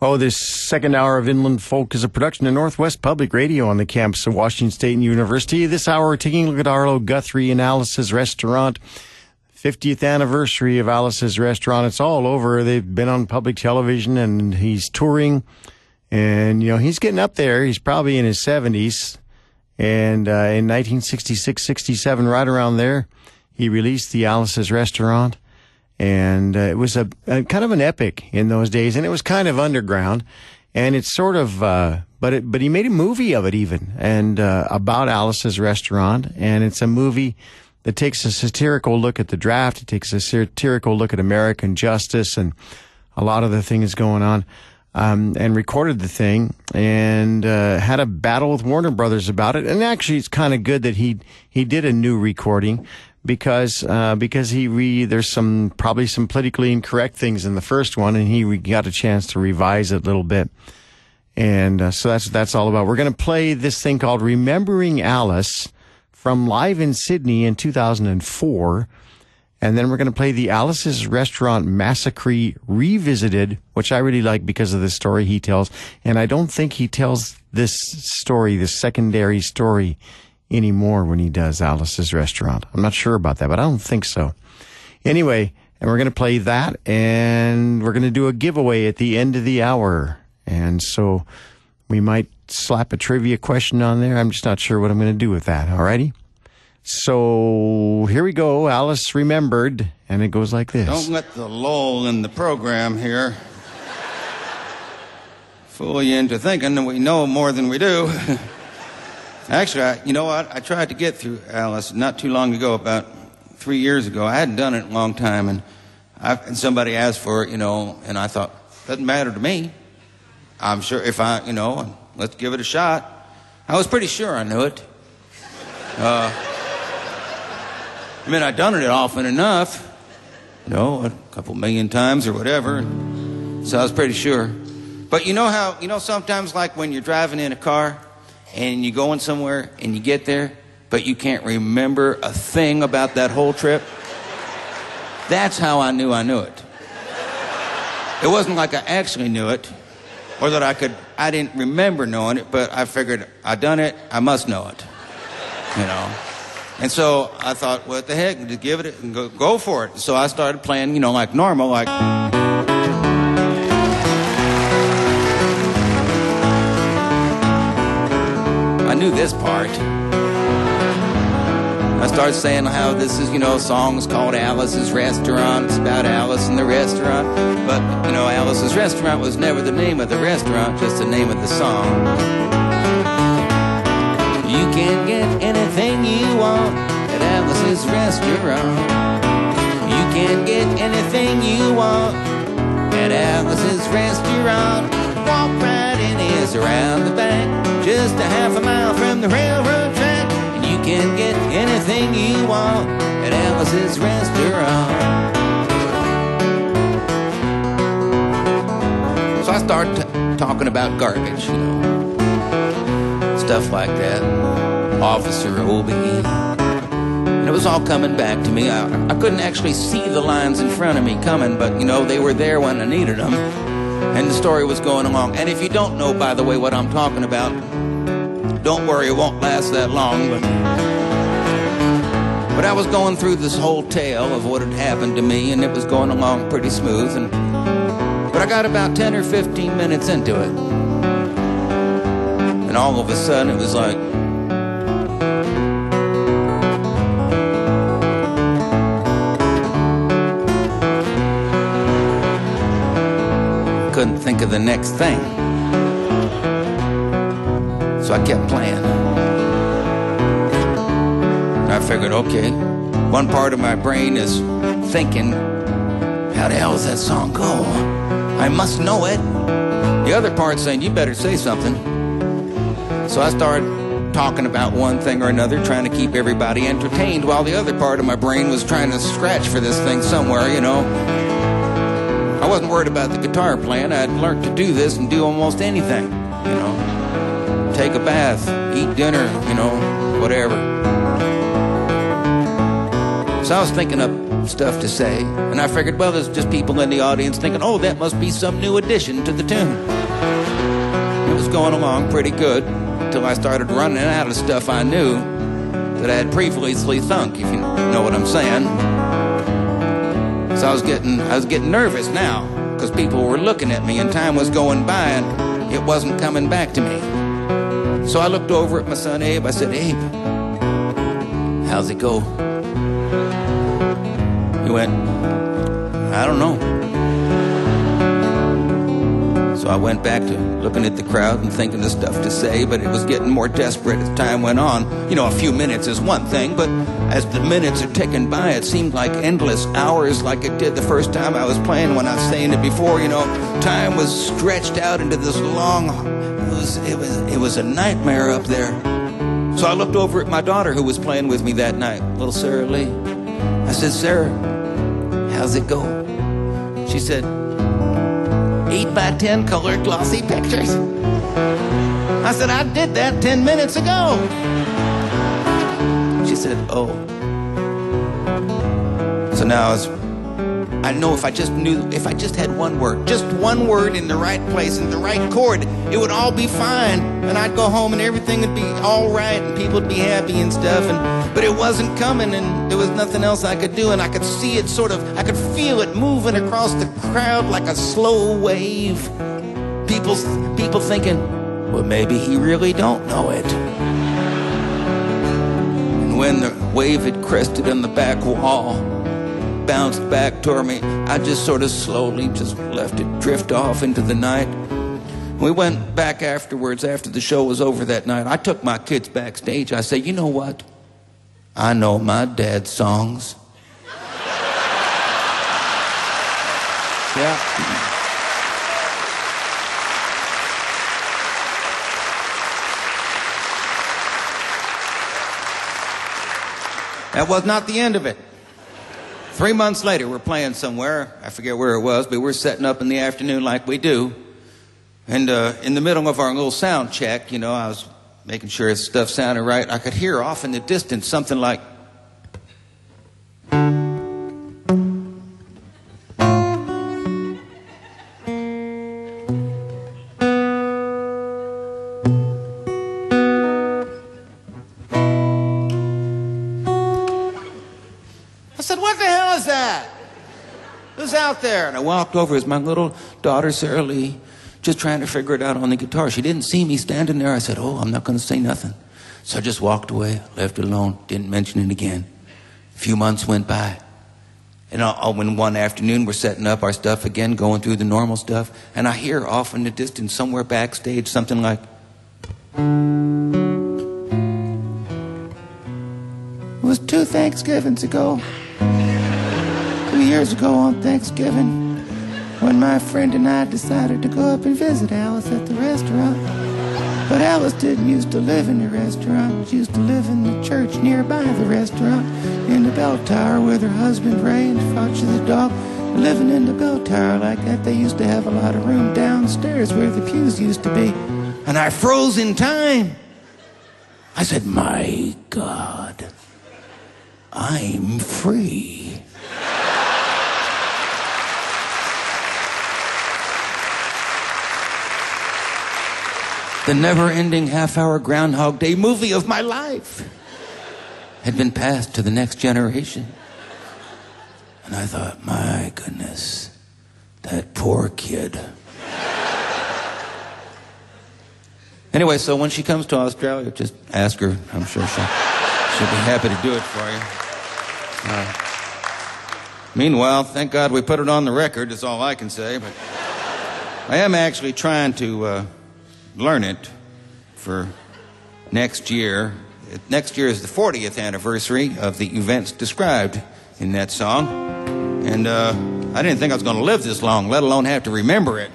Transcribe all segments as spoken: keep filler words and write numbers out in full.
Oh, this second hour of Inland Folk is a production of Northwest Public Radio on the campus of Washington State University. This hour, we're taking a look at Arlo Guthrie and Alice's Restaurant. fiftieth anniversary of Alice's Restaurant. It's all over. They've been on public television, and he's touring. And, you know, he's getting up there. He's probably in his seventies. And uh, in nineteen sixty-six sixty-seven, right around there, he released the Alice's Restaurant. And uh, it was a, a kind of an epic in those days, and it was kind of underground. And it's sort of, uh, but it, but he made a movie of it even, and uh, about Alice's Restaurant. And it's a movie that takes a satirical look at the draft. It takes a satirical look at American justice and a lot of the things going on. Um, and recorded the thing, and uh, had a battle with Warner Brothers about it. And actually, it's kind of good that he he did a new recording. Because, uh, because he re, there's some, probably some politically incorrect things in the first one, and he re- got a chance to revise it a little bit. And, uh, so that's, that's all about. We're gonna play this thing called Remembering Alice from Live in Sydney in two thousand four. And then we're gonna play the Alice's Restaurant Massacre Revisited, which I really like because of the story he tells. And I don't think he tells this story, this secondary story, anymore when he does Alice's Restaurant. I'm not sure about that, but I don't think so. Anyway, and we're going to play that, and we're going to do a giveaway at the end of the hour. And so we might slap a trivia question on there. I'm just not sure what I'm going to do with that. Alrighty? So here we go. Alice Remembered, and it goes like this. Don't let the lull in the program here fool you into thinking that we know more than we do. Actually, I, you know what? I tried to get through Alice not too long ago, about three years ago. I hadn't done it in a long time, and, I, and somebody asked for it, you know, and I thought, doesn't matter to me. I'm sure if I, you know, let's give it a shot. I was pretty sure I knew it. Uh, I mean, I'd done it often enough, you know, a couple million times or whatever, so I was pretty sure. But you know how, you know, sometimes like when you're driving in a car, and you're going somewhere, and you get there, but you can't remember a thing about that whole trip? That's how I knew I knew it. It wasn't like I actually knew it, or that I could, I didn't remember knowing it, but I figured I'd done it, I must know it, you know? And so I thought, what the heck, just give it and go, go for it. So I started playing, you know, like normal, like... I knew this part. I started saying how this is, you know, a song is called Alice's Restaurant. It's about Alice and the restaurant. But, you know, Alice's Restaurant was never the name of the restaurant, just the name of the song. You can get anything you want at Alice's Restaurant. You can get anything you want at Alice's Restaurant. Walk right in, is around the back, just a half a mile from the railroad track, and you can get anything you want at Alice's Restaurant. So I started t- talking about garbage, you know, stuff like that, Officer Obie, and it was all coming back to me. I, I couldn't actually see the lines in front of me coming, but, you know, they were there when I needed them. And the story was going along. And if you don't know, by the way, what I'm talking about, don't worry, it won't last that long. But, but I was going through this whole tale of what had happened to me, and it was going along pretty smooth. And but I got about ten or fifteen minutes into it. And all of a sudden, it was like... couldn't think of the next thing. So I kept playing. And I figured, okay, one part of my brain is thinking, how the hell does that song go? I must know it. The other part's saying, you better say something. So I started talking about one thing or another, trying to keep everybody entertained, while the other part of my brain was trying to scratch for this thing somewhere, you know. I wasn't worried about the guitar playing. I'd learned to do this and do almost anything, you know. Take a bath, eat dinner, you know, whatever. So So I was thinking up stuff to say, and I figured, well, there's just people in the audience thinking, oh, that must be some new addition to the tune. It was going along pretty good until I started running out of stuff I knew that I had previously thunk, if you know what I'm saying. So I was getting, I was getting nervous now because people were looking at me and time was going by and it wasn't coming back to me. So I looked over at my son Abe. I said, Abe, how's it go? He went, I don't know. So I went back to looking at the crowd and thinking of stuff to say, but it was getting more desperate as time went on. You know, a few minutes is one thing, but as the minutes are ticking by, it seemed like endless hours, like it did the first time I was playing when I was saying it before. You know, time was stretched out into this long, it was, it was, it was a nightmare up there. So I looked over at my daughter who was playing with me that night, little Sarah Lee. I said, Sarah, how's it go? She said, eight by ten colored glossy pictures. I said, I did that ten minutes ago. She said, oh. So now I was, I know if I just knew, if I just had one word, just one word in the right place, in the right chord, it would all be fine. And I'd go home and everything would be all right and people would be happy and stuff. And, but it wasn't coming and there was nothing else I could do. And I could see it sort of, I could feel it moving across the crowd like a slow wave. People, people thinking, well, maybe he really don't know it. And when the wave had crested on the back wall, bounced back toward me, I just sort of slowly just left it drift off into the night. We went back afterwards, after the show was over that night. I took my kids backstage. I said, you know what? I know my dad's songs. Yeah. That was not the end of it. Three months later, we're playing somewhere. I forget where it was, but we're setting up in the afternoon like we do. And uh, in the middle of our little sound check, you know, I was making sure stuff sounded right. I could hear off in the distance something like... I said, what the hell is that? Who's out there? And I walked over. It was my little daughter, Sarah Lee, just trying to figure it out on the guitar. She didn't see me standing there. I said, oh, I'm not going to say nothing. So I just walked away, left it alone, didn't mention it again. A few months went by. And I'll, when one afternoon we're setting up our stuff again, going through the normal stuff, and I hear off in the distance, somewhere backstage, something like... It was two Thanksgivings ago. Two years ago on Thanksgiving, when my friend and I decided to go up and visit Alice at the restaurant. But Alice didn't used to live in the restaurant. She used to live in the church nearby the restaurant, in the bell tower with her husband Ray and Fauci the dog. Living in the bell tower like that, they used to have a lot of room downstairs where the pews used to be. And I froze in time. I said, my God, I'm free. The never-ending half-hour Groundhog Day movie of my life had been passed to the next generation. And I thought, my goodness, that poor kid. Anyway, so when she comes to Australia, just ask her. I'm sure she'll, she'll be happy to do it for you. Uh, meanwhile, thank God we put it on the record, is all I can say. But I am actually trying to... Uh, learn it for next year. Next year is the fortieth anniversary of the events described in that song. And uh, I didn't think I was going to live this long, let alone have to remember it.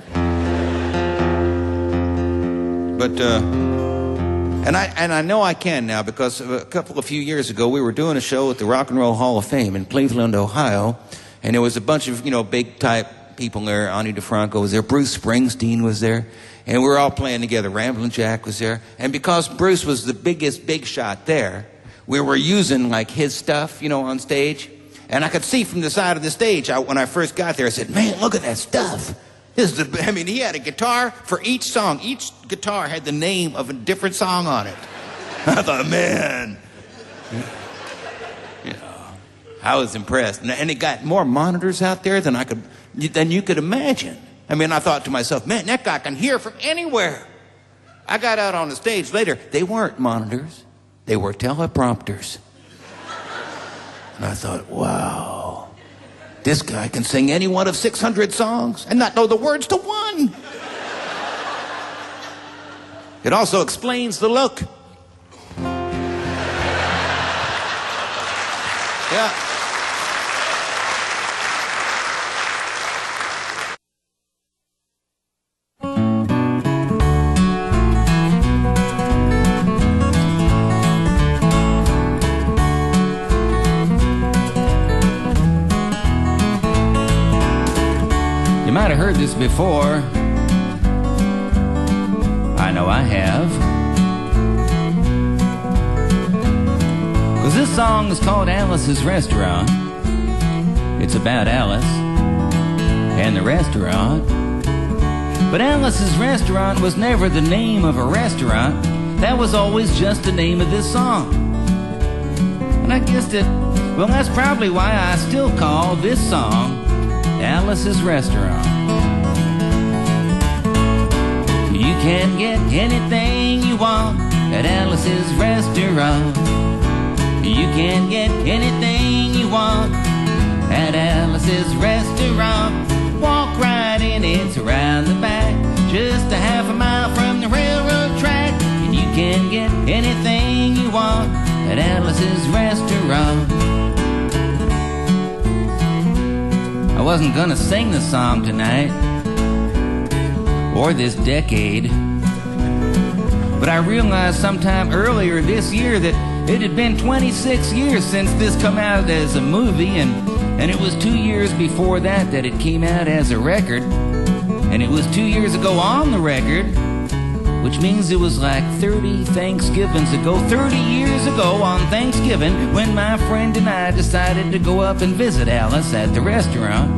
But, uh, and I and I know I can now, because a couple of few years ago we were doing a show at the Rock and Roll Hall of Fame in Cleveland, Ohio, and there was a bunch of, you know, big type people there. Ani DeFranco was there, Bruce Springsteen was there. And we were all playing together. Ramblin' Jack was there. And because Bruce was the biggest big shot there, we were using like his stuff, you know, on stage. And I could see from the side of the stage, I, when I first got there, I said, man, look at that stuff. This is the, I mean, he had a guitar for each song. Each guitar had the name of a different song on it. I thought, man. You know, I was impressed. And, and it got more monitors out there than I could, than you could imagine. I mean, I thought to myself, man, that guy can hear from anywhere. I got out on the stage later. They weren't monitors. They were teleprompters. And I thought, wow, this guy can sing any one of six hundred songs and not know the words to one. It also explains the look. Yeah. You might have heard this before. I know I have. 'Cause this song is called Alice's Restaurant. It's about Alice and the restaurant. But Alice's Restaurant was never the name of a restaurant. That was always just the name of this song. And I guessed it, well, that's probably why I still call this song Alice's Restaurant. You can get anything you want at Alice's Restaurant. You can get anything you want at Alice's Restaurant. Walk right in, it's around the back, just a half a mile from the railroad track. And you can get anything you want at Alice's Restaurant. I wasn't gonna sing the song tonight, or this decade, but I realized sometime earlier this year that it had been twenty-six years since this come out as a movie, and, and it was two years before that that it came out as a record, and it was two years ago on the record, which means it was like thirty Thanksgivings ago, thirty years ago on Thanksgiving, when my friend and I decided to go up and visit Alice at the restaurant.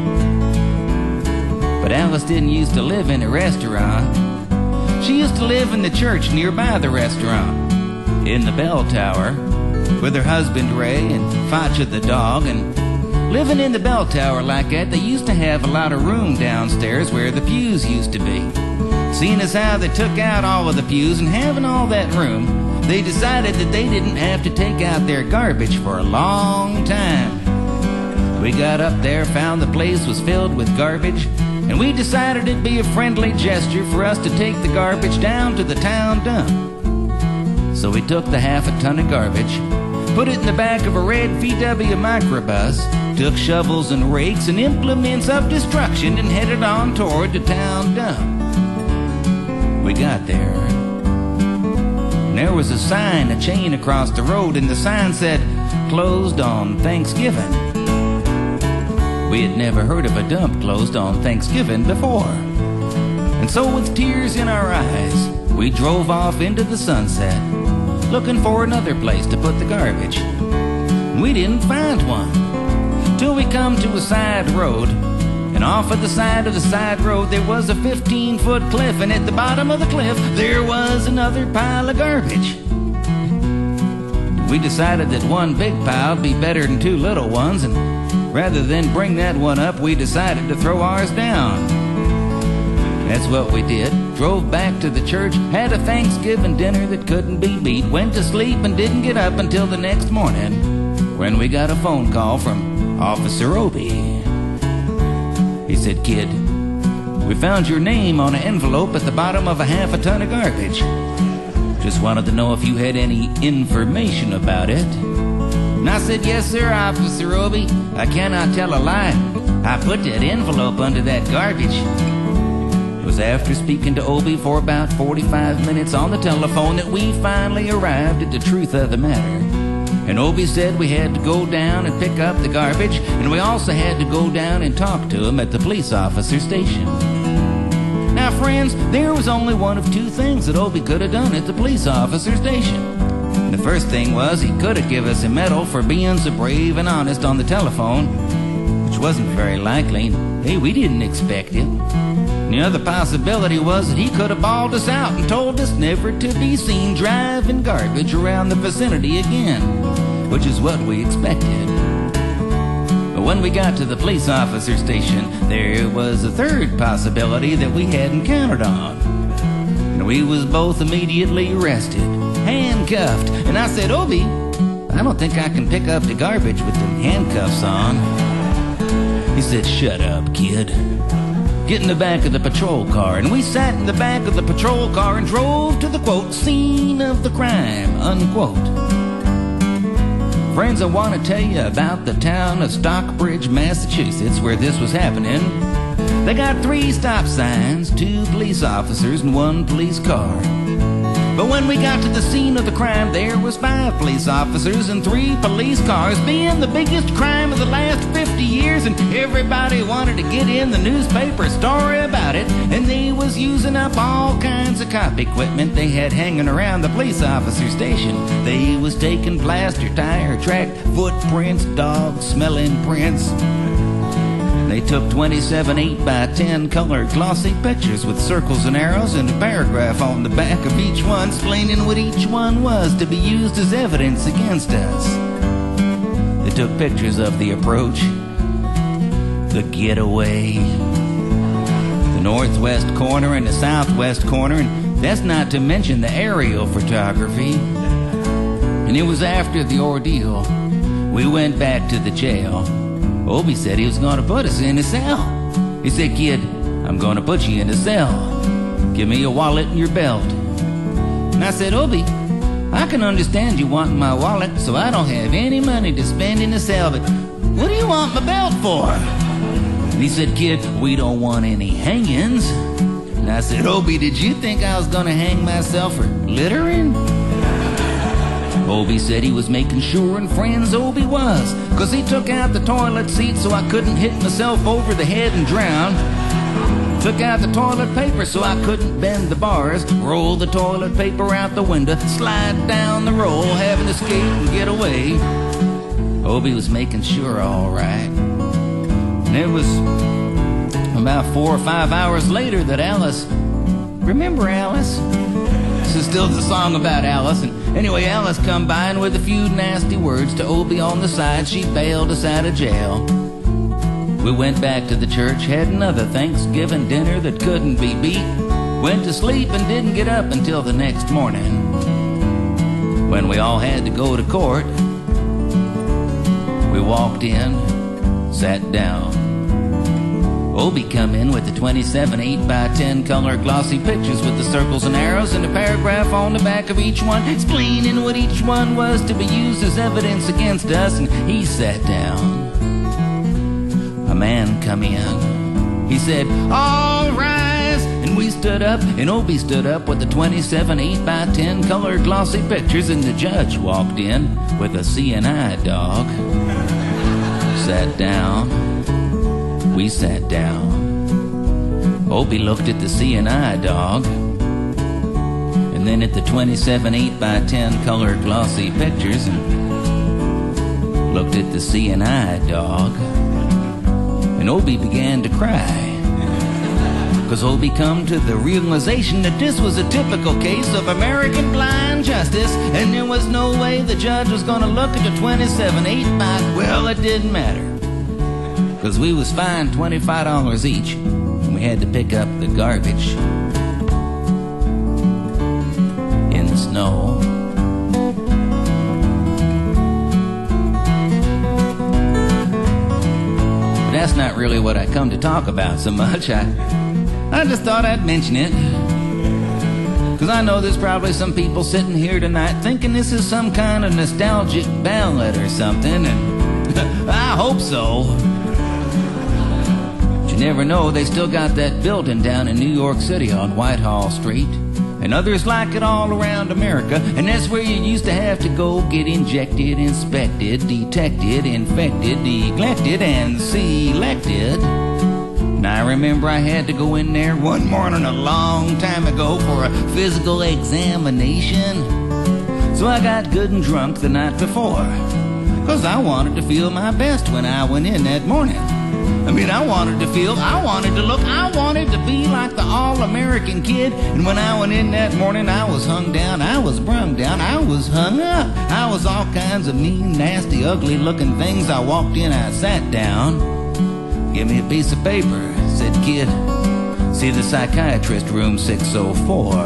But Alice didn't used to live in a restaurant. She used to live in the church nearby the restaurant, in the bell tower, with her husband Ray and Facha the dog. And living in the bell tower like that, they used to have a lot of room downstairs where the pews used to be. Seeing as how they took out all of the pews and having all that room, they decided that they didn't have to take out their garbage for a long time. We got up there, found the place was filled with garbage, and we decided it'd be a friendly gesture for us to take the garbage down to the town dump. So we took the half a ton of garbage, put it in the back of a red V W microbus, took shovels and rakes and implements of destruction, and headed on toward the town dump. We got there, and there was a sign, a chain across the road, and the sign said, "Closed on Thanksgiving." We had never heard of a dump closed on Thanksgiving before. And so with tears in our eyes, we drove off into the sunset, looking for another place to put the garbage. We didn't find one, till we come to a side road. And off of the side of the side road there was a fifteen-foot cliff, and at the bottom of the cliff there was another pile of garbage. We decided that one big pile would be better than two little ones, and rather than bring that one up, we decided to throw ours down. That's what we did. Drove back to the church, had a Thanksgiving dinner that couldn't be beat, went to sleep and didn't get up until the next morning, when we got a phone call from Officer Obie. He said, "Kid, we found your name on an envelope at the bottom of a half a ton of garbage. Just wanted to know if you had any information about it." And I said, "Yes, sir, Officer Obie. I cannot tell a lie. I put that envelope under that garbage." It was after speaking to Obie for about forty-five minutes on the telephone that we finally arrived at the truth of the matter. And Obie said we had to go down and pick up the garbage, and we also had to go down and talk to him at the police officer station. Now, friends, there was only one of two things that Obie could have done at the police officer station. The first thing was he could have given us a medal for being so brave and honest on the telephone, which wasn't very likely. Hey, we didn't expect it. The other possibility was that he could have bawled us out and told us never to be seen driving garbage around the vicinity again, which is what we expected. But when we got to the police officer station, there was a third possibility that we hadn't counted on. And we was both immediately arrested, handcuffed. And I said, Obie, I don't think I can pick up the garbage with them handcuffs on. He said, shut up, kid. Get in the back of the patrol car. And we sat in the back of the patrol car and drove to the, quote, scene of the crime, unquote. Friends, I want to tell you about the town of Stockbridge, Massachusetts, where this was happening. They got three stop signs, two police officers, and one police car. But when we got to the scene of the crime, there was five police officers and three police cars, being the biggest crime of the last fifty years, and everybody wanted to get in the newspaper story about it, and they was using up all kinds of cop equipment they had hanging around the police officer station. They was taking plaster, tire, track, footprints, dog-smelling prints. They took twenty-seven eight by ten colored glossy pictures with circles and arrows and a paragraph on the back of each one explaining what each one was to be used as evidence against us. They took pictures of the approach, the getaway, the northwest corner and the southwest corner, and that's not to mention the aerial photography. And it was after the ordeal we went back to the jail. Obie said he was going to put us in a cell. He said, kid, I'm going to put you in a cell. Give me your wallet and your belt. And I said, Obie, I can understand you wanting my wallet, so I don't have any money to spend in a cell, but what do you want my belt for? And he said, kid, we don't want any hangings. And I said, Obie, did you think I was going to hang myself for littering? Obie said he was making sure, and friends, Obie was, 'cause he took out the toilet seat so I couldn't hit myself over the head and drown. Took out the toilet paper so I couldn't bend the bars. Roll the toilet paper out the window, slide down the roll, have an escape and get away. Obie was making sure all right. And it was about four or five hours later that Alice, remember Alice? This is still the song about Alice. And anyway, Alice come by, and with a few nasty words to Obie on the side, she bailed us out of jail. We went back to the church, had another Thanksgiving dinner that couldn't be beat. Went to sleep and didn't get up until the next morning, when we all had to go to court. We walked in, sat down. Obie come in with the twenty-seven eight by ten color glossy pictures with the circles and arrows and a paragraph on the back of each one explaining what each one was to be used as evidence against us, and he sat down. A man come in. He said, all rise, and we stood up, and Obie stood up with the twenty-seven eight by ten color glossy pictures, and the judge walked in with a C and I dog. Sat down. We sat down. Obie looked at the C and I dog, and then at the twenty-seven eight by ten colored glossy pictures, and looked at the C and I dog, and Obie began to cry. Because Obie come to the realization that this was a typical case of American blind justice, and there was no way the judge was going to look at the twenty-seven eight by, well, it didn't matter. Because we was fined twenty-five dollars each, and we had to pick up the garbage in the snow. But that's not really what I come to talk about so much. I, I just thought I'd mention it, because I know there's probably some people sitting here tonight thinking this is some kind of nostalgic ballad or something, and I hope so. You never know, they still got that building down in New York City on Whitehall Street, and others like it all around America, and that's where you used to have to go get injected, inspected, detected, infected, neglected, and selected. And I remember I had to go in there one morning a long time ago for a physical examination. So I got good and drunk the night before, 'cause I wanted to feel my best when I went in that morning. I mean, I wanted to feel, I wanted to look, I wanted to be like the all-American kid. And when I went in that morning, I was hung down, I was brung down, I was hung up. I was all kinds of mean, nasty, ugly-looking things. I walked in, I sat down. Give me a piece of paper, said, kid, see the psychiatrist, room six oh four.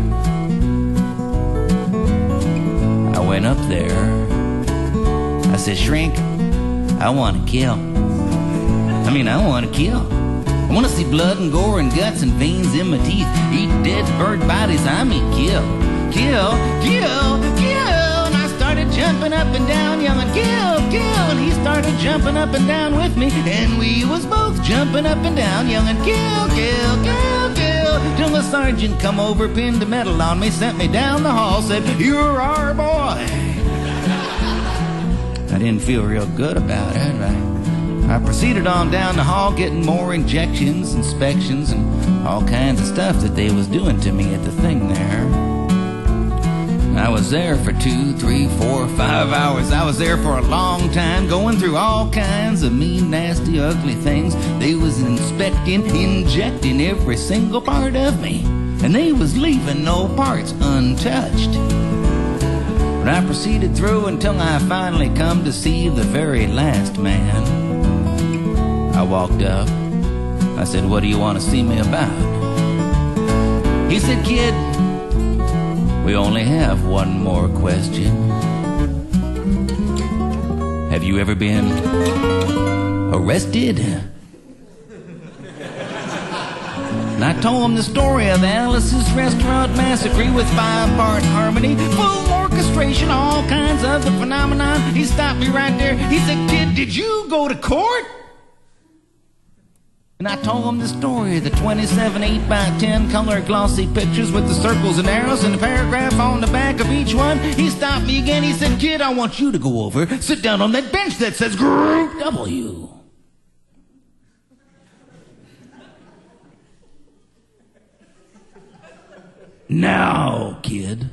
I went up there. I said, shrink, I want to kill. I mean, I want to kill. I want to see blood and gore and guts and veins in my teeth. Eat dead bird bodies. I mean, kill, kill, kill, kill. And I started jumping up and down, yelling, kill, kill. And he started jumping up and down with me. And we was both jumping up and down, yelling, kill, kill, kill, kill. Till the sergeant come over, pinned the medal on me, sent me down the hall, said, you're our boy. I didn't feel real good about it, right? I proceeded on down the hall, getting more injections, inspections, and all kinds of stuff that they was doing to me at the thing there. I was there for two, three, four, five hours. I was there for a long time, going through all kinds of mean, nasty, ugly things. They was inspecting, injecting every single part of me, and they was leaving no parts untouched. But I proceeded through until I finally come to see the very last man. I walked up. I said, what do you want to see me about? He said, kid, we only have one more question. Have you ever been arrested? And I told him the story of Alice's Restaurant Massacre with five-part harmony, full orchestration, all kinds of the phenomenon. He stopped me right there. He said, kid, did you go to court? And I told him the story, the twenty-seven eight by ten color glossy pictures with the circles and arrows and the paragraph on the back of each one. He stopped me again. He said, kid, I want you to go over, sit down on that bench that says Group W. Now, kid.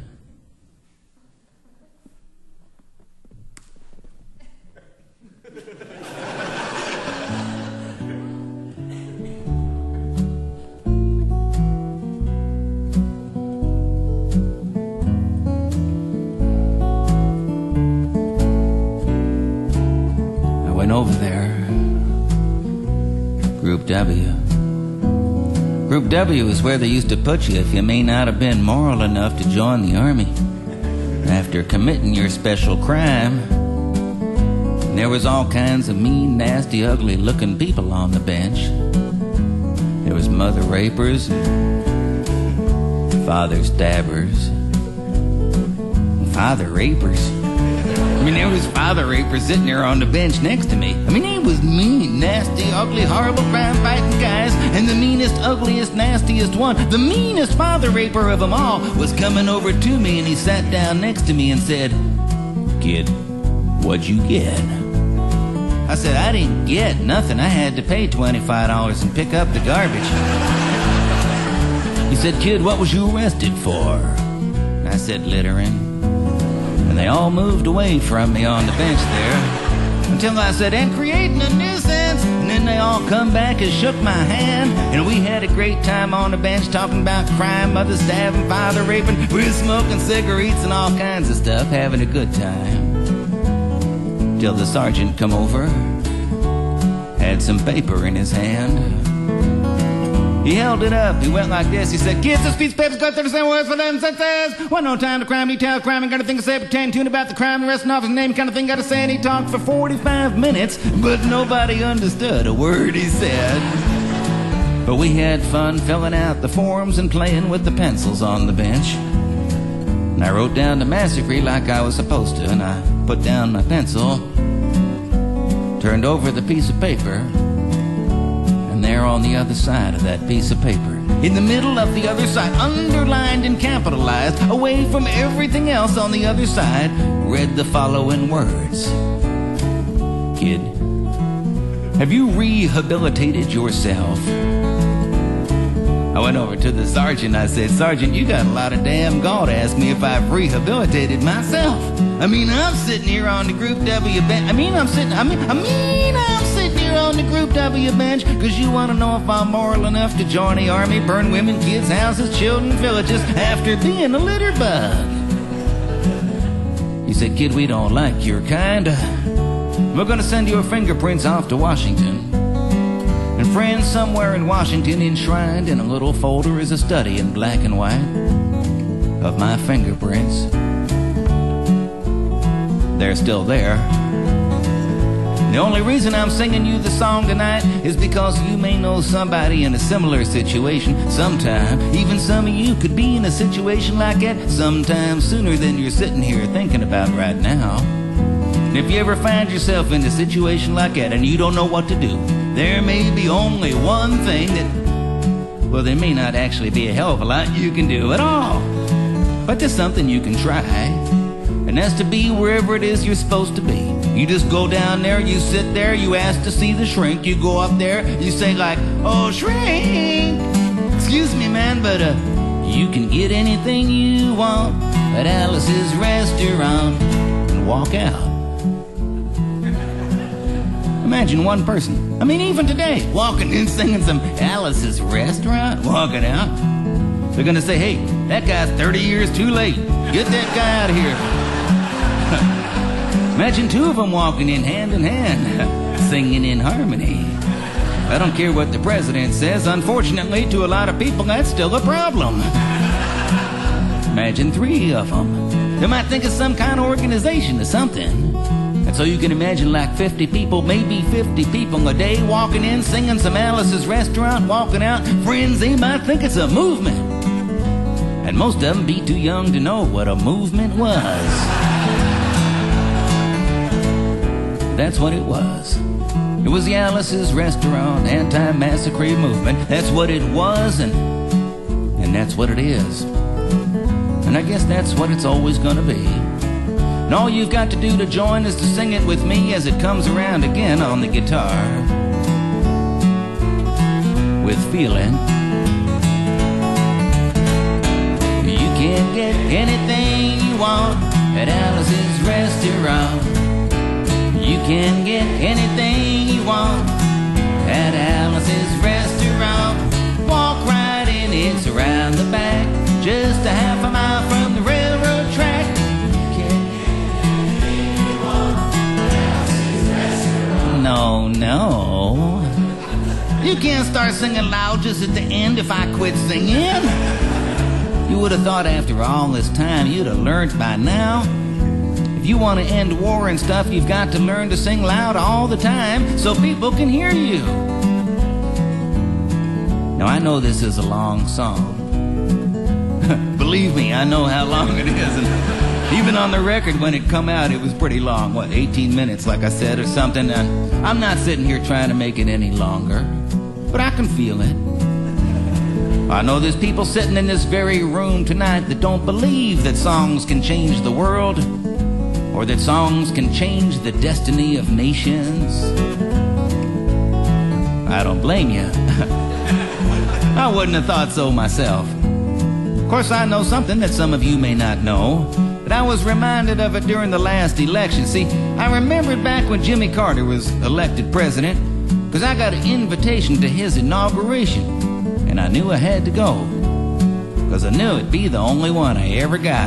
Over there, Group W. Group W is where they used to put you if you may not have been moral enough to join the army. After committing your special crime, there was all kinds of mean, nasty, ugly-looking people on the bench. There was mother rapers, father stabbers, father rapers. I mean, there was father raper sitting there on the bench next to me. I mean, he was mean, nasty, ugly, horrible, crime-fighting guys. And the meanest, ugliest, nastiest one, the meanest father raper of them all, was coming over to me, and he sat down next to me and said, kid, what'd you get? I said, I didn't get nothing. I had to pay twenty-five dollars and pick up the garbage. He said, kid, what was you arrested for? And I said, littering. And they all moved away from me on the bench there until I said, and creating a nuisance. And then they all come back and shook my hand. And we had a great time on the bench talking about crime, mother stabbing, father raping. We were smoking cigarettes and all kinds of stuff, having a good time. Till the sergeant come over, had some paper in his hand. He held it up. He went like this. He said, kids, this piece of paper's got thirty-seven words for them. It says, one no time to crime, detail crime, and got a thing to say pertaining to and about the crime, the rest of the officer's name, kind of thing got to say. And he talked for forty-five minutes, but nobody understood a word he said. But we had fun filling out the forms and playing with the pencils on the bench. And I wrote down the massacre like I was supposed to, and I put down my pencil, turned over the piece of paper, and there on the other side of that piece of paper, in the middle of the other side, underlined and capitalized, away from everything else on the other side, read the following words. Kid, have you rehabilitated yourself? I went over to the sergeant. I said, Sergeant, you got a lot of damn gall to ask me if I've rehabilitated myself. I mean, I'm sitting here on the Group W bench. I mean, I'm sitting, I mean, I mean, I'm sitting here on the Group W bench because you want to know if I'm moral enough to join the army, burn women, kids, houses, children, villages after being a litter bug. He said, kid, we don't like your kind. We're going to send your fingerprints off to Washington. And friends, somewhere in Washington, enshrined in a little folder is a study in black and white of my fingerprints. They're still there. The only reason I'm singing you the song tonight is because you may know somebody in a similar situation sometime. Even some of you could be in a situation like that sometime sooner than you're sitting here thinking about right now. And if you ever find yourself in a situation like that and you don't know what to do, there may be only one thing that, well, there may not actually be a hell of a lot you can do at all. But there's something you can try, and that's to be wherever it is you're supposed to be. You just go down there, you sit there, you ask to see the shrink, you go up there, you say like, oh, shrink, excuse me, man, but uh, you can get anything you want at Alice's restaurant and walk out. Imagine one person, I mean even today, walking in singing some Alice's restaurant, walking out. They're gonna say, hey, that guy's thirty years too late. Get that guy out of here. Imagine two of them walking in hand in hand, singing in harmony. I don't care what the president says, unfortunately to a lot of people that's still a problem. Imagine three of them. They might think it's some kind of organization or something. And so you can imagine like fifty people, maybe fifty people a day walking in, singing some Alice's restaurant, walking out. Friends, they might think it's a movement. And most of them be too young to know what a movement was. That's what it was. It was the Alice's Restaurant anti-massacre movement. That's what it was, and, and that's what it is. And I guess that's what it's always gonna be. And all you've got to do to join is to sing it with me as it comes around again on the guitar. With feeling. You can get anything you want at Alice's Restaurant. You can get anything you want at Alice's Restaurant. Walk right in, it's around the back, just a half a mile from the railroad track. No, no. You can't start singing loud just at the end if I quit singing. You would have thought after all this time you'd have learned by now. If you want to end war and stuff, you've got to learn to sing loud all the time so people can hear you. Now, I know this is a long song. Believe me, I know how long it is. And even on the record, when it come out, it was pretty long. What, eighteen minutes, like I said, or something. And I'm not sitting here trying to make it any longer, but I can feel it. I know there's people sitting in this very room tonight that don't believe that songs can change the world, or that songs can change the destiny of nations. I don't blame you. I wouldn't have thought so myself. Of course, I know something that some of you may not know, but I was reminded of it during the last election. See, I remembered back when Jimmy Carter was elected president, because I got an invitation to his inauguration, and I knew I had to go, because I knew it'd be the only one I ever got.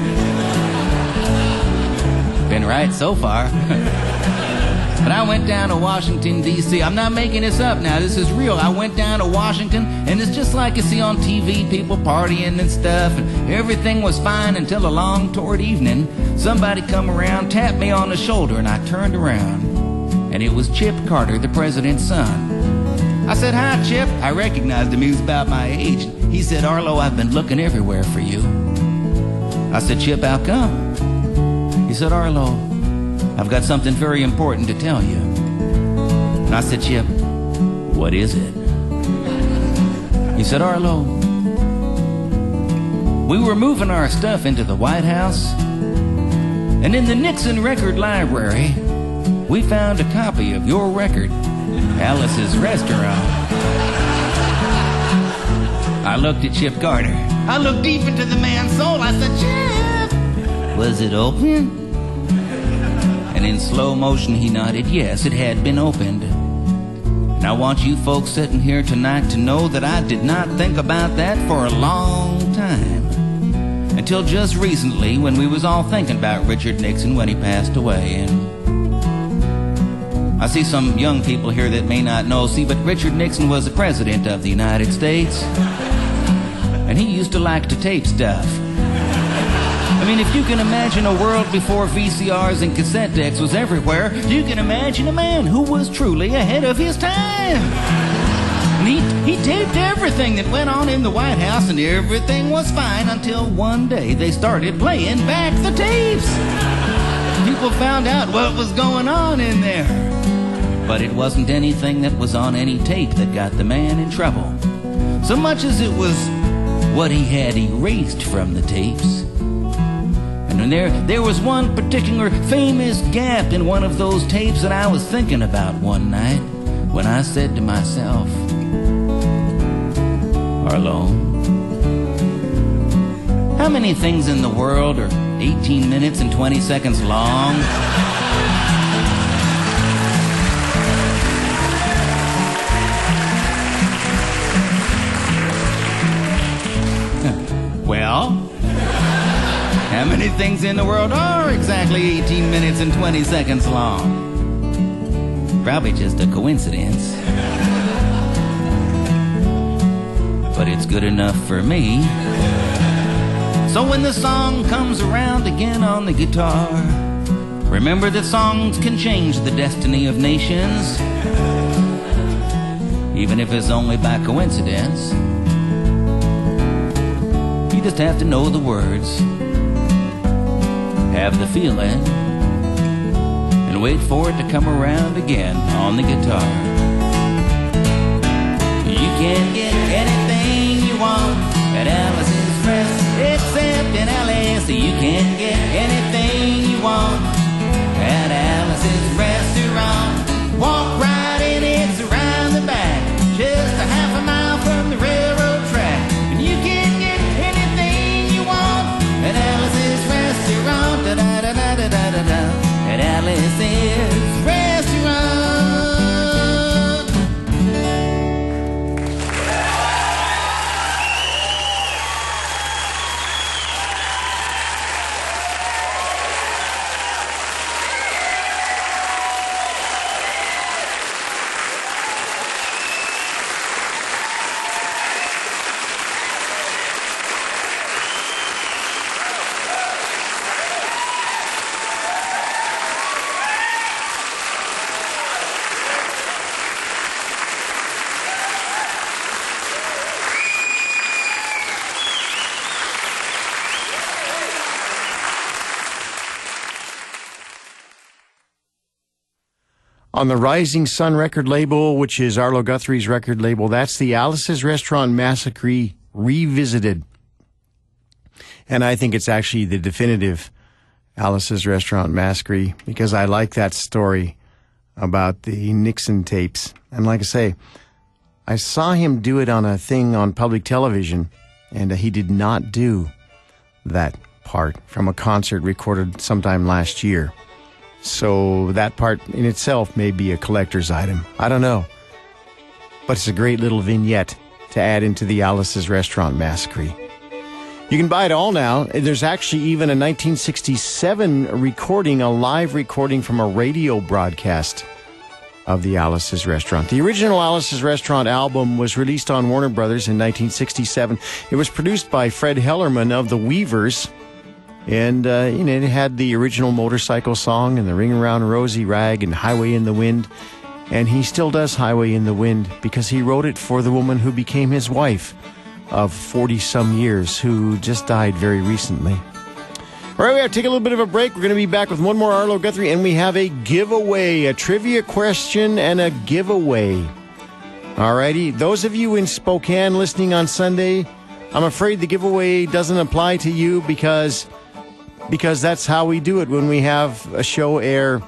Been right so far. But I went down to Washington, D C I'm not making this up now, this is real. I went down to Washington, and it's just like you see on T V, people partying and stuff, and everything was fine until along toward evening, somebody come around, tapped me on the shoulder, and I turned around, and it was Chip Carter, the president's son. I said, hi, Chip. I recognized him, he was about my age. He said, Arlo, I've been looking everywhere for you. I said, Chip, how come? He said, Arlo, I've got something very important to tell you. And I said, Chip, what is it? He said, Arlo, we were moving our stuff into the White House, and in the Nixon Record Library, we found a copy of your record, Alice's Restaurant. I looked at Chip Carter. I looked deep into the man's soul. I said, Chip, was it open? And in slow motion he nodded, yes, it had been opened. And I want you folks sitting here tonight to know that I did not think about that for a long time. Until just recently, when we was all thinking about Richard Nixon when he passed away. And I see some young people here that may not know. See, but Richard Nixon was the president of the United States. And he used to like to tape stuff. I mean, if you can imagine a world before V C Rs and cassette decks was everywhere, you can imagine a man who was truly ahead of his time. And he, he taped everything that went on in the White House, and everything was fine until one day they started playing back the tapes. People found out what was going on in there. But it wasn't anything that was on any tape that got the man in trouble, so much as it was what he had erased from the tapes. And there, there was one particular famous gap in one of those tapes that I was thinking about one night when I said to myself, Arlo, how many things in the world are eighteen minutes and twenty seconds long? Well, how many things in the world are exactly eighteen minutes and twenty seconds long? Probably just a coincidence. But it's good enough for me. So when the song comes around again on the guitar, remember that songs can change the destiny of nations, even if it's only by coincidence. You just have to know the words, have the feeling, and wait for it to come around again on the guitar. You can get anything you want at Alice's Rest, except in L A. So you can get anything you want at Alice's Restaurant. Walk right in, it's around the back, just a half a mile from the railroad track. And you can get anything you want at Alice's Restaurant. Da da da da da da da da. At Alice's Restaurant. On the Rising Sun record label, which is Arlo Guthrie's record label, that's the Alice's Restaurant Massacre Revisited. And I think it's actually the definitive Alice's Restaurant Massacre, because I like that story about the Nixon tapes. And like I say, I saw him do it on a thing on public television, and uh, he did not do that part from a concert recorded sometime last year. So that part in itself may be a collector's item. I don't know. But it's a great little vignette to add into the Alice's Restaurant Massacre. You can buy it all now. There's actually even a nineteen sixty-seven recording, a live recording from a radio broadcast of the Alice's Restaurant. The original Alice's Restaurant album was released on Warner Brothers in nineteen sixty-seven. It was produced by Fred Hellerman of the Weavers. And, uh, you know, it had the original Motorcycle song and the Ring Around Rosie Rag and Highway in the Wind. And he still does Highway in the Wind because he wrote it for the woman who became his wife of forty-some years, who just died very recently. All right, we have to take a little bit of a break. We're going to be back with one more Arlo Guthrie, and we have a giveaway, a trivia question and a giveaway. All righty, those of you in Spokane listening on Sunday, I'm afraid the giveaway doesn't apply to you because... because that's how we do it when we have a show air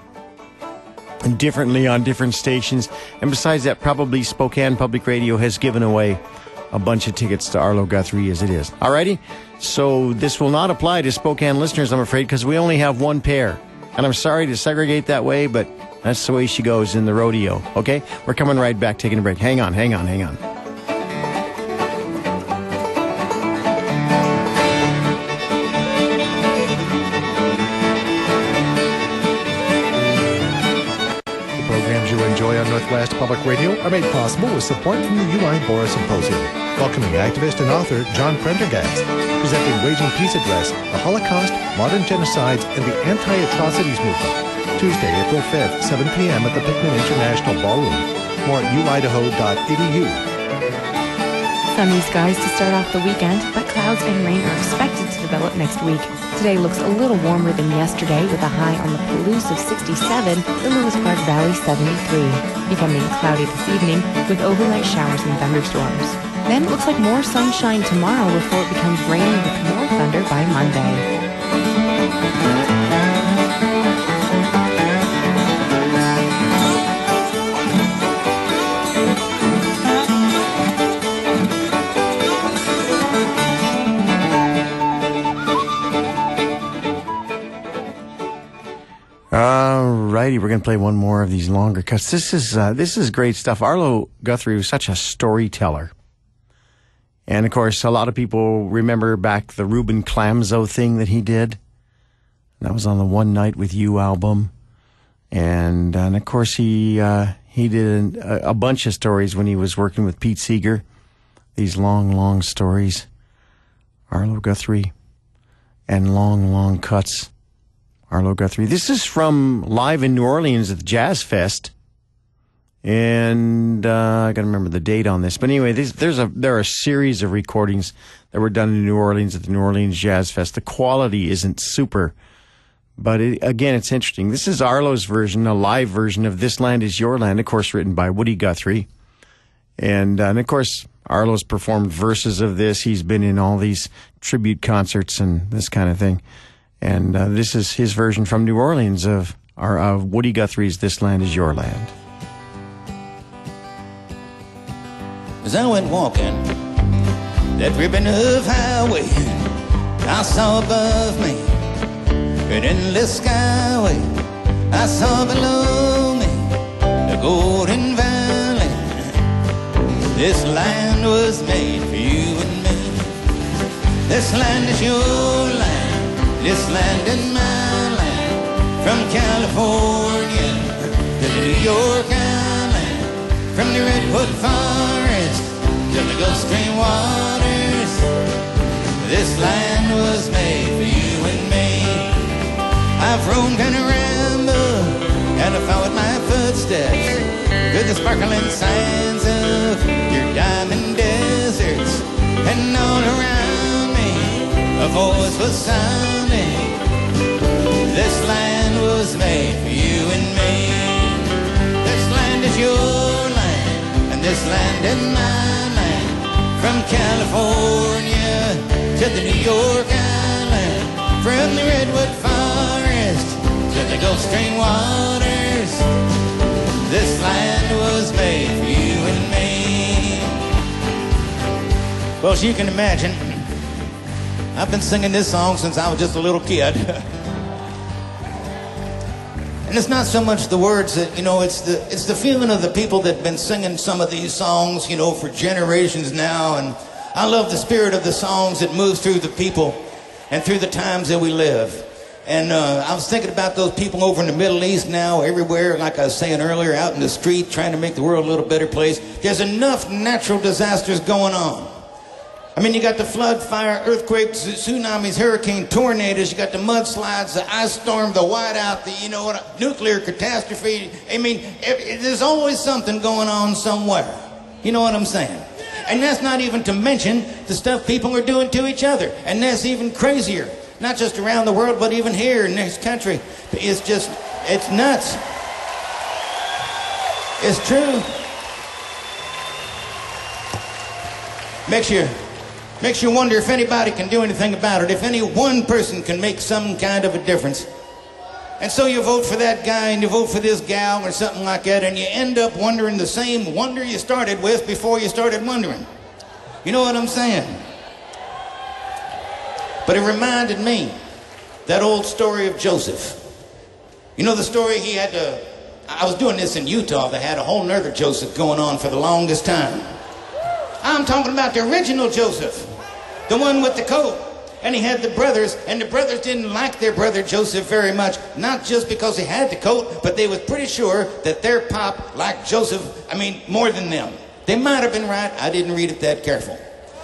differently on different stations. And besides that, probably Spokane Public Radio has given away a bunch of tickets to Arlo Guthrie as it is. Alrighty? So this will not apply to Spokane listeners, I'm afraid, because we only have one pair. And I'm sorry to segregate that way, but that's the way she goes in the rodeo. Okay? We're coming right back, taking a break. Hang on, hang on, hang on. The programs you enjoy on Northwest Public Radio are made possible with support from the Uline Boris Symposium, welcoming activist and author John Prendergast, presenting Waging Peace Address, the Holocaust, Modern Genocides, and the Anti-Atrocities Movement. Tuesday, April fifth, seven p.m. at the Pickman International Ballroom. More at u idaho dot e d u. Sunny skies to start off the weekend, but clouds and rain are expected to develop next week. Today looks a little warmer than yesterday, with a high on the Palouse of sixty-seven, the Lewis Park Valley seventy-three. Becoming cloudy this evening, with overnight showers and thunderstorms. Then it looks like more sunshine tomorrow before it becomes rainy with more thunder by Monday. Alrighty, we're going to play one more of these longer cuts. This is uh, this is great stuff. Arlo Guthrie was such a storyteller. And, of course, a lot of people remember back the Ruben Clamzo thing that he did. That was on the One Night With You album. And, and of course, he uh, he did a, a bunch of stories when he was working with Pete Seeger. These long, long stories. Arlo Guthrie and long, long cuts. Arlo Guthrie. This is from live in New Orleans at the Jazz Fest. And uh, I got to remember the date on this. But anyway, this, there's a there are a series of recordings that were done in New Orleans at the New Orleans Jazz Fest. The quality isn't super. But it, again, it's interesting. This is Arlo's version, a live version of This Land Is Your Land, of course, written by Woody Guthrie. And, uh, and of course, Arlo's performed verses of this. He's been in all these tribute concerts and this kind of thing. And uh, this is his version from New Orleans of, our, of Woody Guthrie's This Land Is Your Land. As I went walking that ribbon of highway, I saw above me an endless skyway. I saw below me the golden valley. This land was made for you and me. This land is your land. This land is my land, from California to the New York Island, from the Redwood Forest to the Gulf Stream waters. This land was made for you and me. I've roamed and rambled and I followed my footsteps through the sparkling sands of your diamond deserts, and all around me a voice was sounding. This land was made for you and me. This land is your land, and this land is my land. From California to the New York Island, from the Redwood Forest to the Gulf Stream waters. This land was made for you and me. Well, as you can imagine, I've been singing this song since I was just a little kid. And it's not so much the words that, you know, it's the it's the feeling of the people that have been singing some of these songs, you know, for generations now. And I love the spirit of the songs that moves through the people and through the times that we live. And uh, I was thinking about those people over in the Middle East now, everywhere, like I was saying earlier, out in the street, trying to make the world a little better place. There's enough natural disasters going on. I mean, you got the flood, fire, earthquakes, tsunamis, hurricane, tornadoes. You got the mudslides, the ice storm, the whiteout, the, you know what, nuclear catastrophe. I mean, it, there's always something going on somewhere. You know what I'm saying? And that's not even to mention the stuff people are doing to each other. And that's even crazier. Not just around the world, but even here in this country. It's just, it's nuts. It's true. Makes you... Makes you wonder if anybody can do anything about it, if any one person can make some kind of a difference. And so you vote for that guy and you vote for this gal or something like that, and you end up wondering the same wonder you started with before you started wondering. You know what I'm saying? But it reminded me, that old story of Joseph. You know the story he had to, I was doing this in Utah, they had a whole nother Joseph going on for the longest time. I'm talking about the original Joseph, the one with the coat. And he had the brothers, and the brothers didn't like their brother Joseph very much, not just because he had the coat, but they was pretty sure that their pop liked Joseph, I mean, more than them. They might have been right, I didn't read it that careful.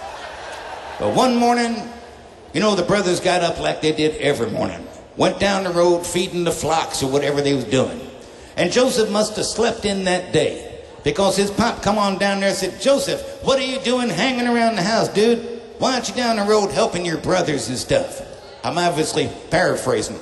But one morning, you know, the brothers got up like they did every morning, went down the road feeding the flocks or whatever they was doing. And Joseph must have slept in that day, because his pop come on down there and said, Joseph, what are you doing hanging around the house, dude? Why aren't you down the road helping your brothers and stuff? I'm obviously paraphrasing,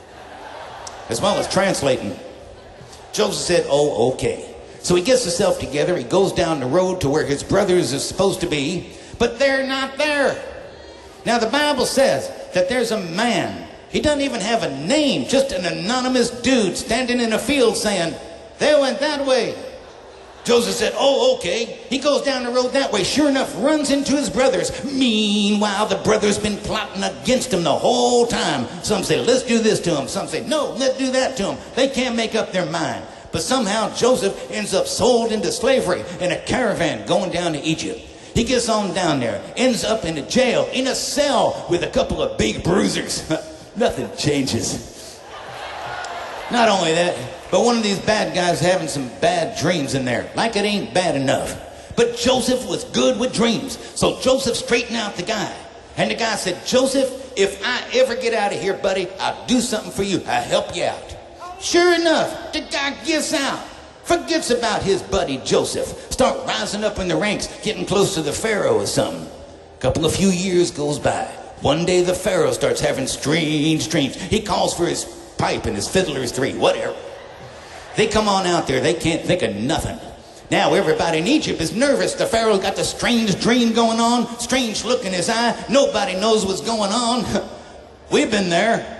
as well as translating. Joseph said, oh, okay. So he gets himself together, he goes down the road to where his brothers are supposed to be, but they're not there. Now the Bible says that there's a man, he doesn't even have a name, just an anonymous dude standing in a field saying, they went that way. Joseph said, oh, okay. He goes down the road that way. Sure enough, runs into his brothers. Meanwhile, the brothers been plotting against him the whole time. Some say, let's do this to him. Some say, no, let's do that to him. They can't make up their mind. But somehow Joseph ends up sold into slavery in a caravan going down to Egypt. He gets on down there, ends up in a jail, in a cell with a couple of big bruisers. Nothing changes. Not only that, but one of these bad guys having some bad dreams in there. Like it ain't bad enough. But Joseph was good with dreams. So Joseph straightened out the guy. And the guy said, Joseph, if I ever get out of here, buddy, I'll do something for you. I'll help you out. Sure enough, the guy gets out. Forgets about his buddy Joseph. Start rising up in the ranks, getting close to the Pharaoh or something. A couple of few years goes by. One day the Pharaoh starts having strange dreams. He calls for his pipe and his fiddlers three, whatever. They come on out there, they can't think of nothing. Now everybody in Egypt is nervous. The Pharaoh got the strange dream going on, strange look in his eye. Nobody knows what's going on. We've been there.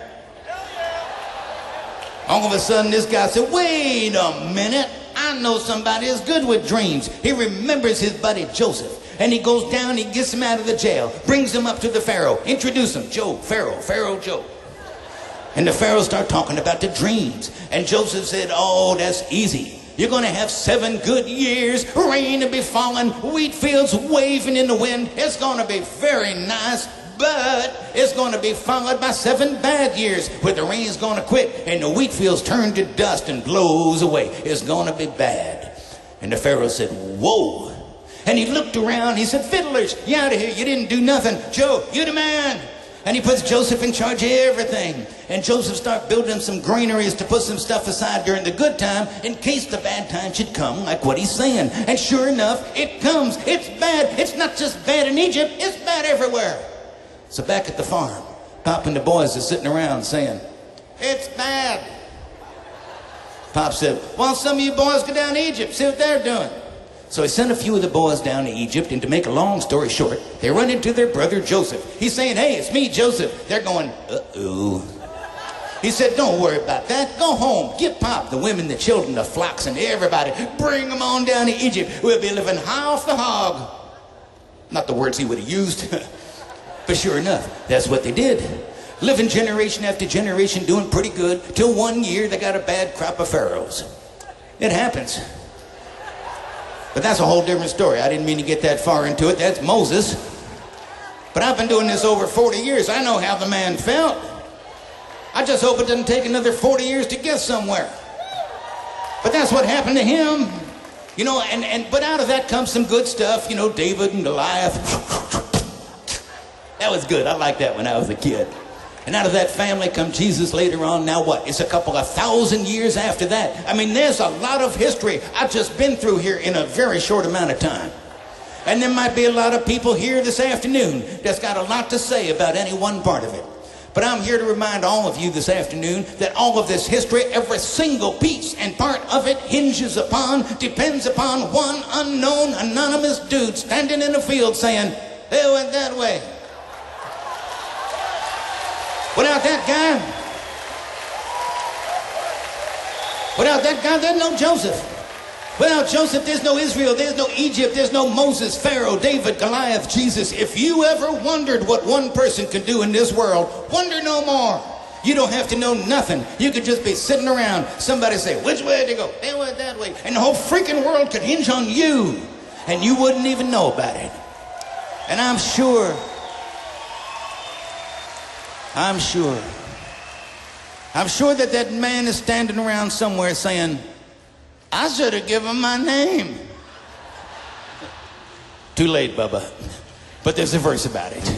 All of a sudden this guy said, wait a minute. I know somebody is good with dreams. He remembers his buddy Joseph. And he goes down, he gets him out of the jail, brings him up to the Pharaoh, introduce him, Joe, Pharaoh, Pharaoh, Joe. And the Pharaoh started talking about the dreams. And Joseph said, oh, that's easy. You're going to have seven good years, rain to be falling, wheat fields waving in the wind. It's going to be very nice, but it's going to be followed by seven bad years where the rain's going to quit and the wheat fields turn to dust and blows away. It's going to be bad. And the Pharaoh said, whoa. And he looked around. He said, fiddlers, you out of here. You didn't do nothing. Joe, you the man. And he puts Joseph in charge of everything. And Joseph started building some granaries to put some stuff aside during the good time in case the bad time should come, like what he's saying. And sure enough, it comes. It's bad. It's not just bad in Egypt. It's bad everywhere. So back at the farm, Pop and the boys are sitting around saying, it's bad. Pop said, well, some of you boys go down to Egypt, see what they're doing. So he sent a few of the boys down to Egypt, and to make a long story short, they run into their brother Joseph. He's saying, hey, it's me, Joseph. They're going, uh-oh. He said, don't worry about that. Go home. Get Pop, the women, the children, the flocks, and everybody. Bring them on down to Egypt. We'll be living high off the hog. Not the words he would have used. But sure enough, that's what they did. Living generation after generation, doing pretty good, till one year they got a bad crop of pharaohs. It happens. But that's a whole different story. I didn't mean to get that far into it. That's Moses. But I've been doing this over forty years. I know how the man felt. I just hope it doesn't take another forty years to get somewhere. But that's what happened to him. You know, and, and but out of that comes some good stuff. You know, David and Goliath. That was good. I liked that when I was a kid. And out of that family come Jesus later on. Now what? It's a couple of thousand years after that. I mean, there's a lot of history I've just been through here in a very short amount of time. And there might be a lot of people here this afternoon that's got a lot to say about any one part of it. But I'm here to remind all of you this afternoon that all of this history, every single piece and part of it hinges upon, depends upon one unknown, anonymous dude standing in a field saying, they went that way. Without that guy, without that guy, there's no Joseph. Well, Joseph, there's no Israel, there's no Egypt, there's no Moses, Pharaoh, David, Goliath, Jesus. If you ever wondered what one person could do in this world, wonder no more. You don't have to know nothing. You could just be sitting around. Somebody say, which way to go? That way, that way. And the whole freaking world could hinge on you. And you wouldn't even know about it. And I'm sure, I'm sure, I'm sure that that man is standing around somewhere saying, I should have given him my name. Too late, Bubba. But there's a verse about it.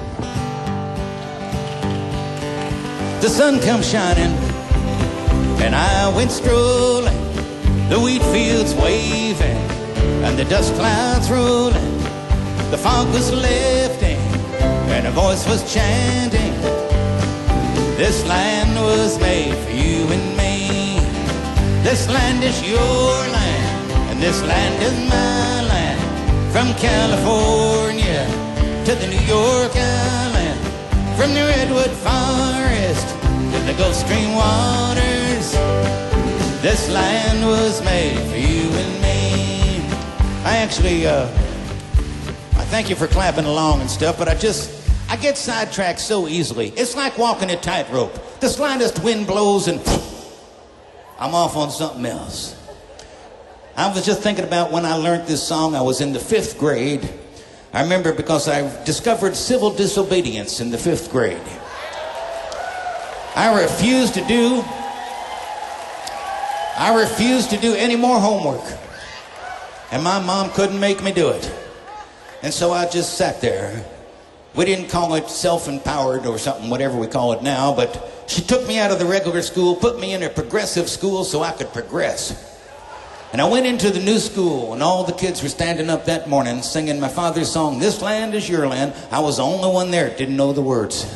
The sun comes shining, and I went strolling, the wheat fields waving, and the dust clouds rolling. The fog was lifting, and a voice was chanting, this land was made for you and me. This land is your land, and this land is my land. From California to the New York Island, from the Redwood Forest to the Gulf Stream waters, this land was made for you and me. I actually, uh, I thank you for clapping along and stuff, but I just, I get sidetracked so easily. It's like walking a tightrope. The slightest wind blows and I'm off on something else. I was just thinking about when I learned this song. I was in the fifth grade. I remember because I discovered civil disobedience in the fifth grade. I refused to do, I refused to do any more homework. And my mom couldn't make me do it. And so I just sat there. We didn't call it self-empowered or something, whatever we call it now, but she took me out of the regular school, put me in a progressive school so I could progress. And I went into the new school, and all the kids were standing up that morning singing my father's song, This Land is Your Land. I was the only one there that didn't know the words.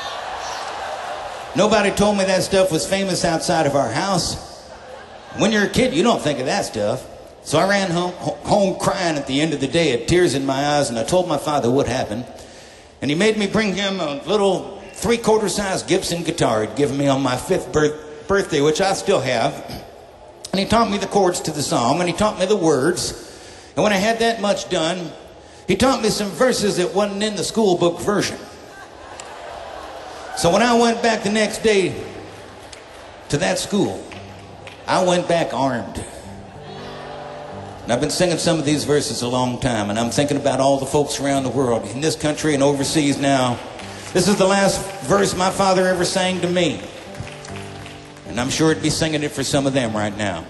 Nobody told me that stuff was famous outside of our house. When you're a kid, you don't think of that stuff. So I ran home, home crying at the end of the day, had tears in my eyes, and I told my father what happened. And he made me bring him a little three-quarter size Gibson guitar he'd given me on my fifth birth, birthday, which I still have. And he taught me the chords to the song, and he taught me the words. And when I had that much done, he taught me some verses that wasn't in the school book version. So when I went back the next day to that school, I went back armed. And I've been singing some of these verses a long time, and I'm thinking about all the folks around the world, in this country and overseas now. This is the last verse my father ever sang to me. And I'm sure he'd be singing it for some of them right now.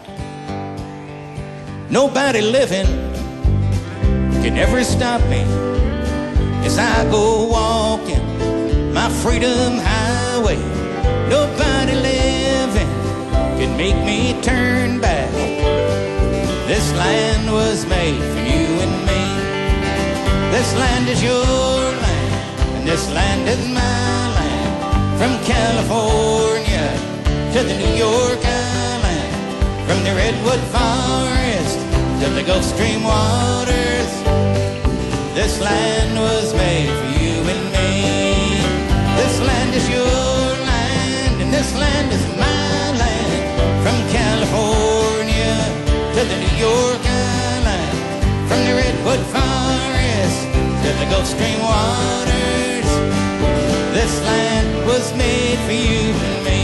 Nobody living can ever stop me as I go walking my freedom highway. Nobody living can make me turn back. This land was made for you and me. This land is your land, and this land is my land. From California to the New York Island, from the Redwood Forest to the Gulf Stream waters, this land was made for you and me. This land is your land, and this land is my land. From California to the New York Island, from the Redwood Forest to the Gulf Stream waters, this land was made for you and me.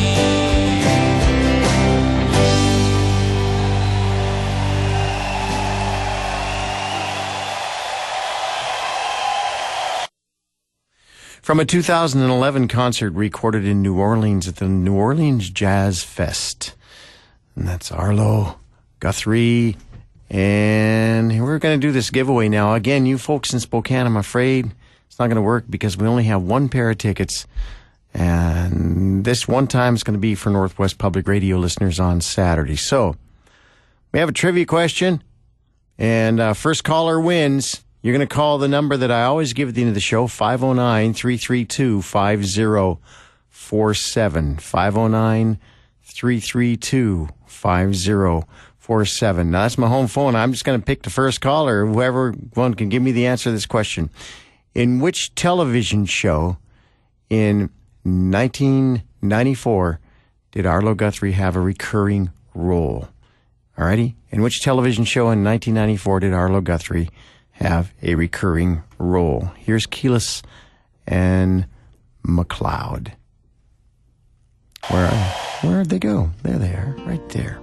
From a two thousand eleven concert recorded in New Orleans at the New Orleans Jazz Fest. And that's Arlo Guthrie. And we're going to do this giveaway now. Again, you folks in Spokane, I'm afraid it's not going to work because we only have one pair of tickets. And this one time is going to be for Northwest Public Radio listeners on Saturday. So we have a trivia question. And uh, first caller wins. You're going to call the number that I always give at the end of the show, five oh nine, three three two, five oh four seven. five oh nine, three three two, five oh four seven. Now, that's my home phone. I'm just going to pick the first caller, whoever one can give me the answer to this question. In which television show in nineteen ninety-four did Arlo Guthrie have a recurring role? Alrighty. In which television show in nineteen ninety-four did Arlo Guthrie have a recurring role? Here's Keyless and McLeod. Where where'd they go? There they are, right there.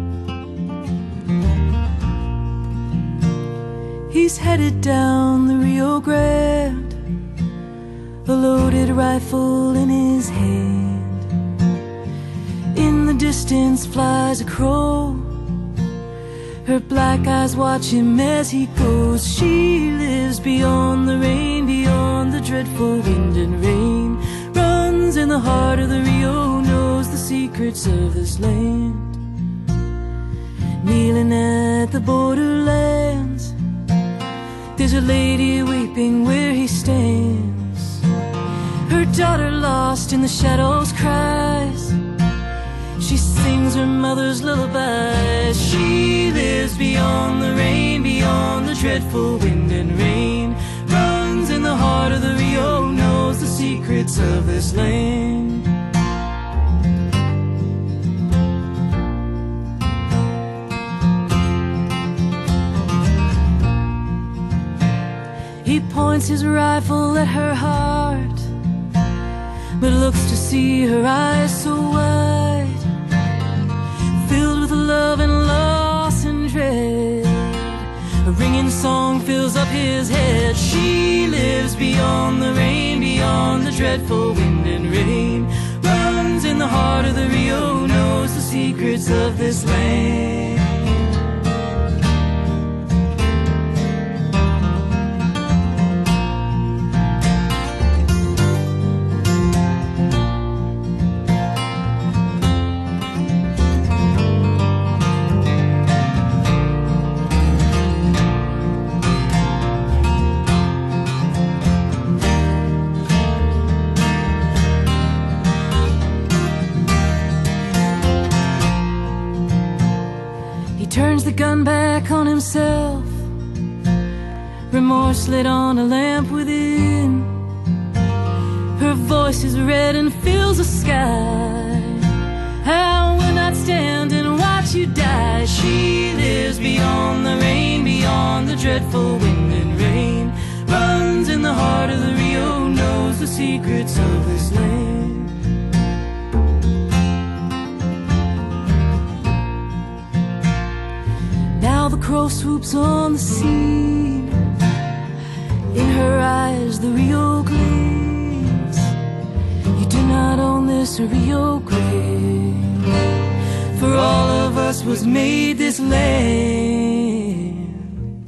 He's headed down the Rio Grande, a loaded rifle in his hand. In the distance flies a crow, her black eyes watch him as he goes. She lives beyond the rain, beyond the dreadful wind and rain. Runs in the heart of the Rio, knows the secrets of this land. Kneeling at the borderlands, there's a lady weeping where he stands. Her daughter lost in the shadows cries. She sings her mother's lullabies. She lives beyond the rain, beyond the dreadful wind and rain. Runs in the heart of the Rio, knows the secrets of this land. He points his rifle at her heart, but looks to see her eyes so wide, filled with love and loss and dread. A ringing song fills up his head. She lives beyond the rain, beyond the dreadful wind and rain. Runs in the heart of the Rio, knows the secrets of this land. Turns the gun back on himself, remorse lit on a lamp within. Her voice is red and fills the sky. I will not stand and watch you die. She lives beyond the rain, beyond the dreadful wind and rain. Runs in the heart of the Rio, knows the secrets of this land. Now the crow swoops on the scene. In her eyes the Rio gleams. You do not own this Rio Grande. For all of us was made this land.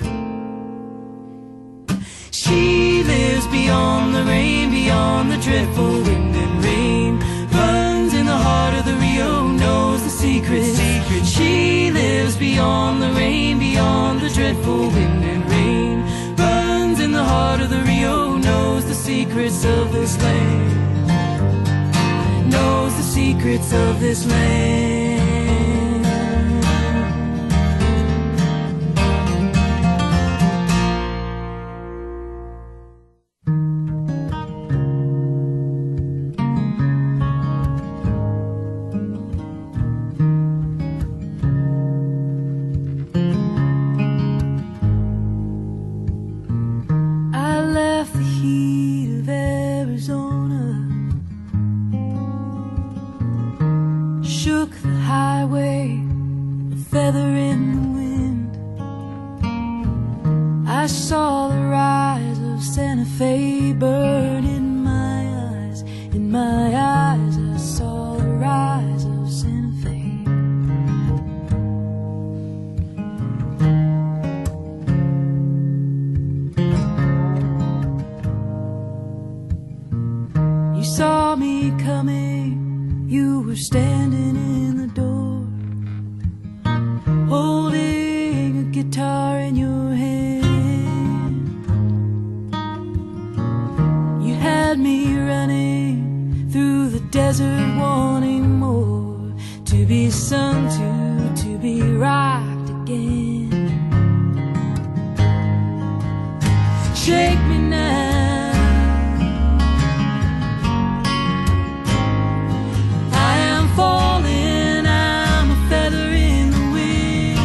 She lives beyond the rain, beyond the dreadful wind and rain. Runs in the heart of the Rio, knows the secret. She lives beyond the rain, beyond the dreadful wind and rain. Runs in the heart of the Rio, knows the secrets of this land. Knows the secrets of this land. I am falling, I'm a feather in the wind.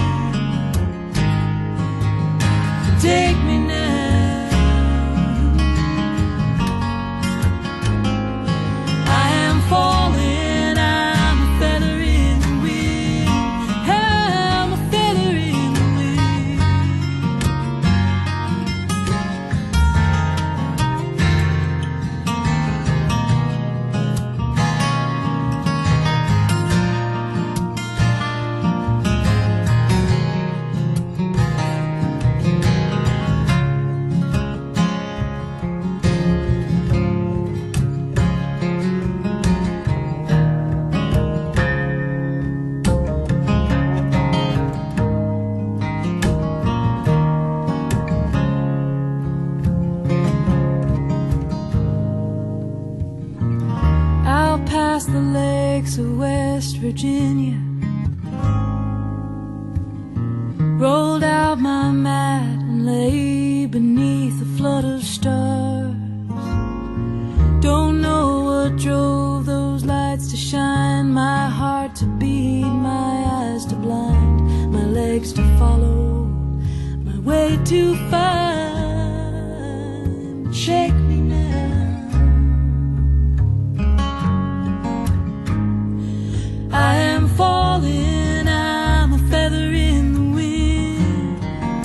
across the lakes of West Virginia. Rolled out my mat and lay beneath a flood of stars. Don't know what drove those lights to shine, my heart to beat, my eyes to blind, my legs to follow, my way to find. Shake me now. I am falling, I'm a feather in the wind.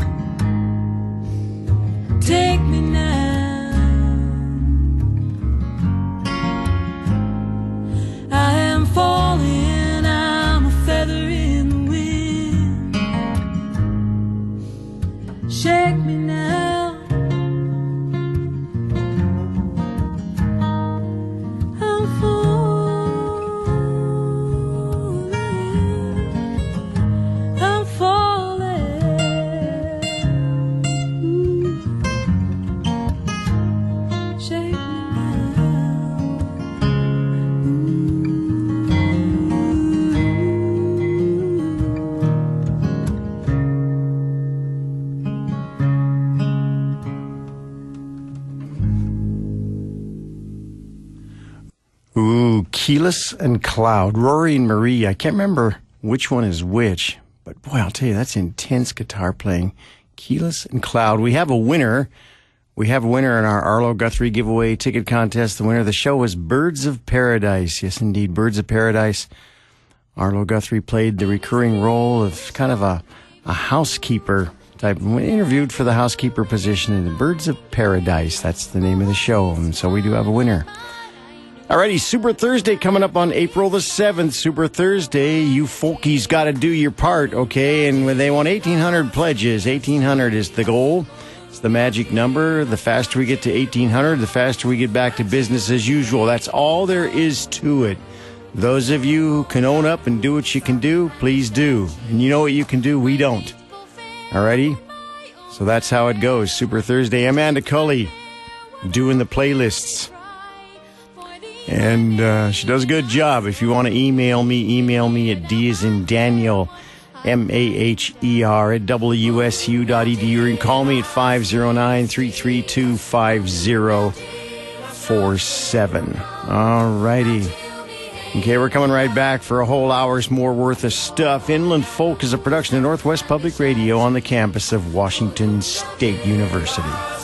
Take me now. I am falling, I'm a feather in the wind. Shake me now. I'm falling, I'm falling. Ooh. Shake me Ooh, Keyless and Cloud. Rory and Marie. I can't remember which one is which, but boy, I'll tell you, that's intense guitar playing. Keyless and Cloud. We have a winner. We have a winner in our Arlo Guthrie giveaway ticket contest. The winner of the show was Birds of Paradise. Yes, indeed, Birds of Paradise. Arlo Guthrie played the recurring role of kind of a, a housekeeper type. We interviewed for the housekeeper position in the Birds of Paradise. That's the name of the show, and so we do have a winner. Alrighty, Super Thursday coming up on April the seventh. Super Thursday, you folkies got to do your part, okay? And when they want eighteen hundred pledges, eighteen hundred is the goal. It's the magic number. The faster we get to eighteen hundred, the faster we get back to business as usual. That's all there is to it. Those of you who can own up and do what you can do, please do. And you know what you can do? We don't. Alrighty? So that's how it goes. Super Thursday. Amanda Cully doing the playlists. And uh, she does a good job. If you want to email me, email me at D as in Daniel, M A H E R, at W S U dot E D U. Or you can call me at five oh nine, three three two, five oh four seven. All righty. Okay, we're coming right back for a whole hour's more worth of stuff. Inland Folk is a production of Northwest Public Radio on the campus of Washington State University.